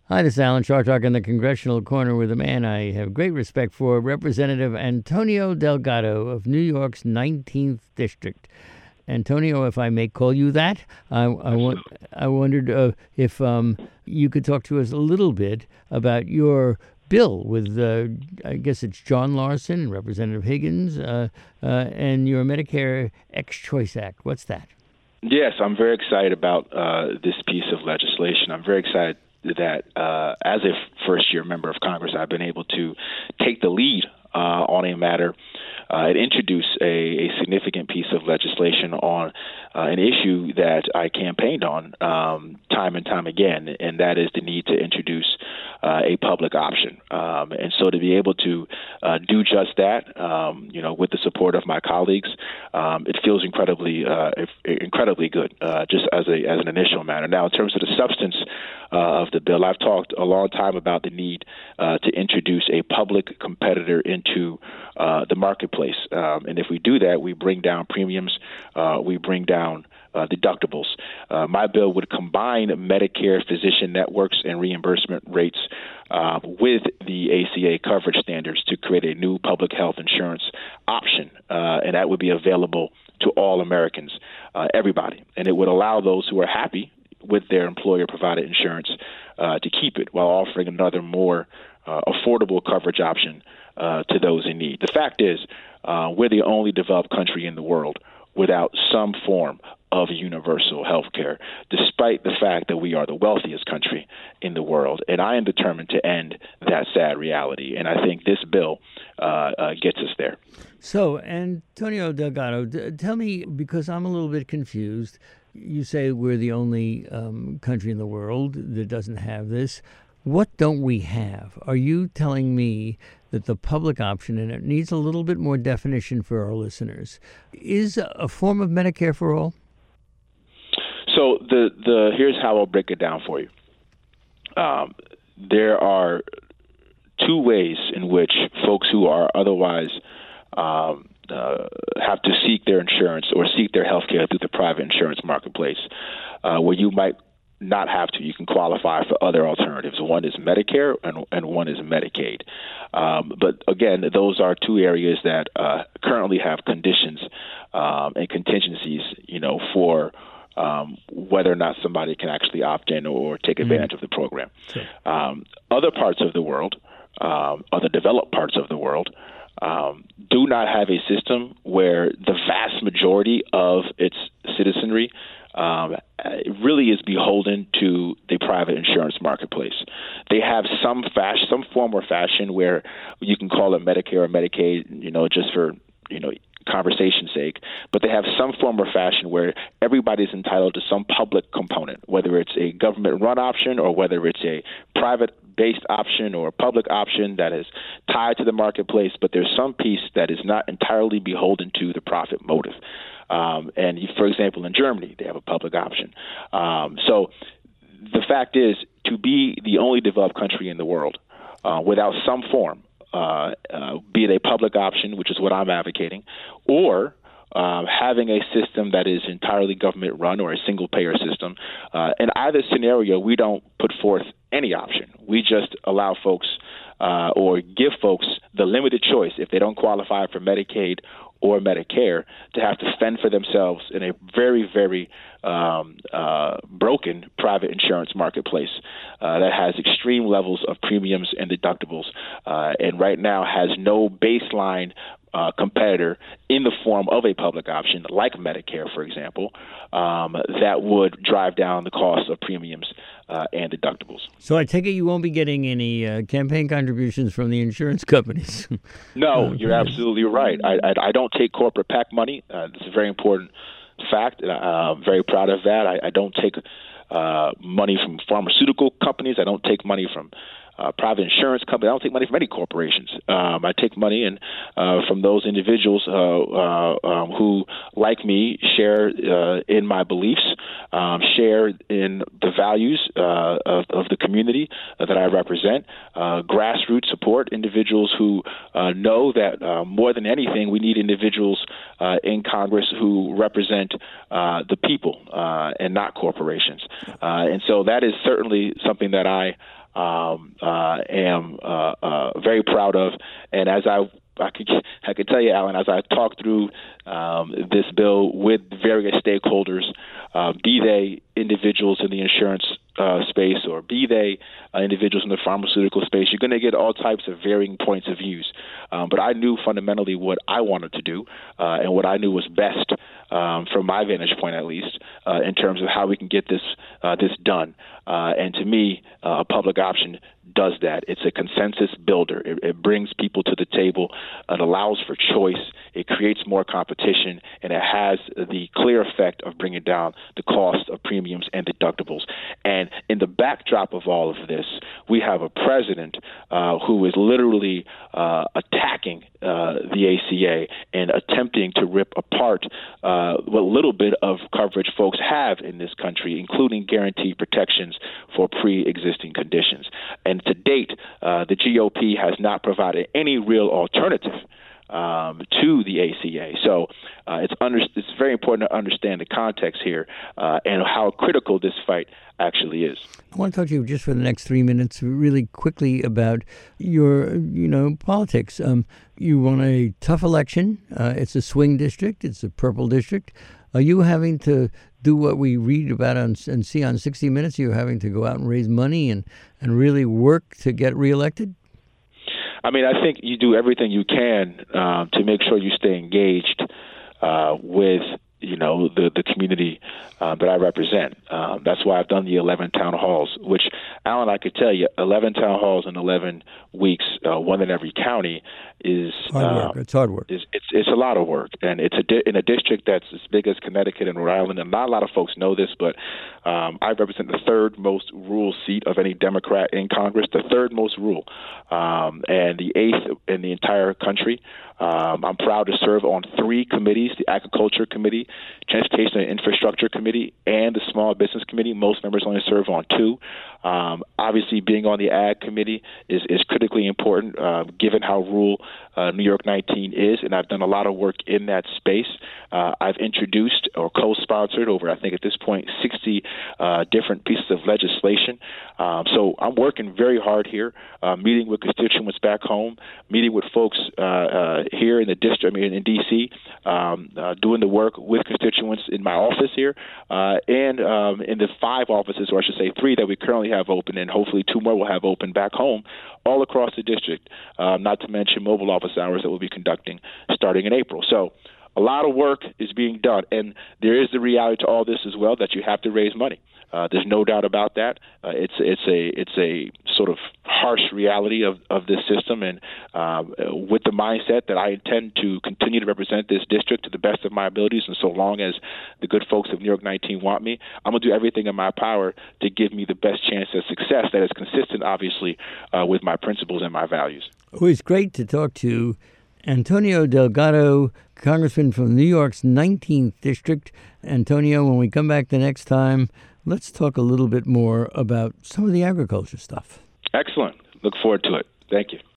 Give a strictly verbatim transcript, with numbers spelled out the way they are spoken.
Hi, this is Alan Chartrock in the Congressional Corner with a man I have great respect for, Representative Antonio Delgado of New York's nineteenth District. Antonio, if I may call you that, I, I, want, I wondered uh, if um, you could talk to us a little bit about your bill with, uh, I guess it's John Larson and Representative Higgins, uh, uh, and your Medicare Ex-Choice Act. What's that? Yes, I'm very excited about uh, this piece of legislation. I'm very excited that uh, as a first-year member of Congress, I've been able to take the lead uh, on a matter uh, and introduce a, a significant piece of legislation on uh, an issue that I campaigned on um, time and time again, and that is the need to introduce uh, a public option. Um, and so to be able to uh, do just that, um, you know, with the support of my colleagues, um, it feels incredibly, uh, incredibly good, uh, just as a as an initial matter. Now, in terms of the substance uh, of the bill, I've talked a long time about the need uh, to introduce a public competitor into uh, the marketplace. Um, and if we do that, we bring down premiums, uh, we bring down uh, deductibles. Uh, my bill would combine Medicare physician networks and reimbursement rates uh, with the A C A coverage standards to create a new public health insurance option, uh, and that would be available to all Americans, uh, everybody. And it would allow those who are happy with their employer-provided insurance uh, to keep it while offering another more uh, affordable coverage option uh, to those in need. The fact is, uh, we're the only developed country in the world without some form of universal health care, despite the fact that we are the wealthiest country in the world. And I am determined to end that sad reality. And I think this bill uh, uh, gets us there. So, Antonio Delgado, d- tell me, because I'm a little bit confused, you say we're the only um, country in the world that doesn't have this. What don't we have? Are you telling me that the public option, and it needs a little bit more definition for our listeners, is a form of Medicare for all? So the, the here's how I'll break it down for you. Um, there are two ways in which folks who are otherwise um, uh, have to seek their insurance or seek their health care through the private insurance marketplace, uh, where you might not have to. You can qualify for other alternatives. One is Medicare and, and one is Medicaid. Um, but again, those are two areas that uh, currently have conditions um, and contingencies, you know, for Um, whether or not somebody can actually opt in or take advantage mm-hmm. of the program. Sure. Um, other parts of the world, um, other developed parts of the world, um, do not have a system where the vast majority of its citizenry um, really is beholden to the private insurance marketplace. They have some fashion, some form or fashion where you can call it Medicare or Medicaid, you know, just for, you know, conversation's sake, but they have some form or fashion where everybody's entitled to some public component, whether it's a government-run option or whether it's a private-based option or a public option that is tied to the marketplace, but there's some piece that is not entirely beholden to the profit motive. Um, and, for example, in Germany, they have a public option. Um, so the fact is, to be the only developed country in the world uh, without some form, Uh, uh, be it a public option, which is what I'm advocating, or um, having a system that is entirely government-run or a single-payer system. Uh, in either scenario, we don't put forth any option. We just allow folks uh, or give folks the limited choice, if they don't qualify for Medicaid or Medicare, to have to fend for themselves in a very, very um, uh, broken private insurance marketplace uh, that has extreme levels of premiums and deductibles, uh, and right now has no baseline uh, competitor in the form of a public option, like Medicare, for example, um, that would drive down the cost of premiums uh, and deductibles. So I take it you won't be getting any uh, campaign contributions from the insurance companies. No, you're absolutely right. I, I, I don't take corporate PAC money. Uh, it's a very important fact. Uh, I'm very proud of that. I, I don't take uh, money from pharmaceutical companies. I don't take money from Uh, private insurance company. I don't take money from any corporations. Um, I take money and uh, from those individuals uh, uh, um, who, like me, share uh, in my beliefs, um, share in the values uh, of, of the community uh, that I represent, uh, grassroots support, individuals who uh, know that uh, more than anything, we need individuals uh, in Congress who represent uh, the people uh, and not corporations. Uh, and so that is certainly something that I um, uh, am uh, uh, very proud of. And as I I could I could tell you, Alan, as I talked through um, this bill with various stakeholders, uh, be they individuals in the insurance uh, space or be they uh, individuals in the pharmaceutical space, you're going to get all types of varying points of views. Um, but I knew fundamentally what I wanted to do uh, and what I knew was best um, from my vantage point, at least, uh, in terms of how we can get this uh, this done. Uh, and to me, uh, a public option does that. It's a consensus builder. It, it brings people to the table. It allows for choice. It creates more competition, and it has the clear effect of bringing down the cost of premiums and deductibles. And in the backdrop of all of this, we have a president uh, who is literally uh, attacking uh, the A C A and attempting to rip apart uh, what little bit of coverage folks have in this country, including guaranteed protections for pre-existing conditions. And to date, uh, the G O P has not provided any real alternative um, to the A C A. So uh, it's under, it's very important to understand the context here uh, and how critical this fight actually is. I want to talk to you just for the next three minutes really quickly about your, you know, politics. Um, you won a tough election. Uh, it's a swing district. It's a purple district. Are you having to do what we read about on, and see on sixty minutes? You're having to go out and raise money and, and really work to get reelected? I mean, I think you do everything you can uh, to make sure you stay engaged uh, with, you know, the, the community uh, that I represent. Um, that's why I've done the eleven town halls, which, Alan, I could tell you, eleven town halls in eleven weeks, uh, one in every county, is hard work. Uh, it's hard work. Is, it's it's a lot of work, and it's a di- in a district that's as big as Connecticut and Rhode Island. And not a lot of folks know this, but um, I represent the third most rural seat of any Democrat in Congress, the third most rural, um, and the eighth in the entire country. Um, I'm proud to serve on three committees: the Agriculture Committee, Transportation and Infrastructure Committee, and the Small Business Committee. Most members only serve on two. Um, obviously, being on the Ag Committee is, is critically important, uh, given how rural uh, New York nineteen is, and I've done a lot of work in that space. Uh, I've introduced or co-sponsored over, I think at this point, sixty uh, different pieces of legislation. Um, so I'm working very hard here, uh, meeting with constituents back home, meeting with folks uh, uh, here in the district, I mean, in D C, um, uh, doing the work with constituents in my office here, uh, and um, in the five offices, or I should say three, that we currently have open, and hopefully two more will have open back home, all across the district, uh, not to mention mobile office hours that we'll be conducting starting in April. So a lot of work is being done, and there is the reality to all this as well that you have to raise money. Uh, there's no doubt about that. Uh, it's it's a it's a sort of harsh reality of, of this system, and um, with the mindset that I intend to continue to represent this district to the best of my abilities, and so long as the good folks of New York nineteen want me, I'm going to do everything in my power to give me the best chance of success that is consistent, obviously, uh, with my principles and my values. It was great to talk to Antonio Delgado, Congressman from New York's nineteenth District. Antonio, when we come back the next time, let's talk a little bit more about some of the agriculture stuff. Excellent. Look forward to it. Thank you.